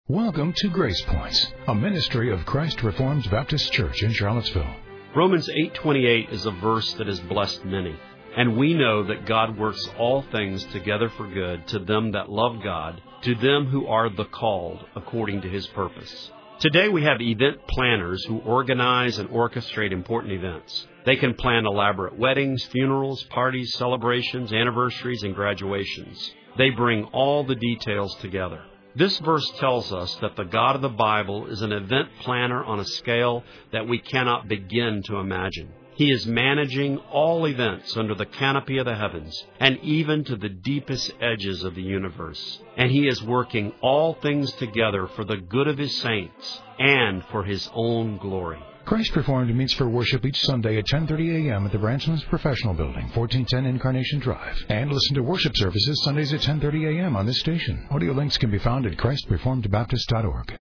Welcome to Grace Points, a ministry of Christ Reformed Baptist Church in Charlottesville. Romans 8:28 is a verse that has blessed many. And we know that God works all things together for good to them that love God, to them who are the called according to His purpose. Today we have event planners who organize and orchestrate important events. They can plan elaborate weddings, funerals, parties, celebrations, anniversaries, and graduations. They bring all the details together. This verse tells us that the God of the Bible is an event planner on a scale that we cannot begin to imagine. He is managing all events under the canopy of the heavens and even to the deepest edges of the universe. And He is working all things together for the good of His saints and for His own glory. Christ Reformed meets for worship each Sunday at 10:30 a.m. at the Branchlands Professional Building, 1410 Incarnation Drive. And listen to worship services Sundays at 10:30 a.m. on this station. Audio links can be found at ChristReformedBaptist.org.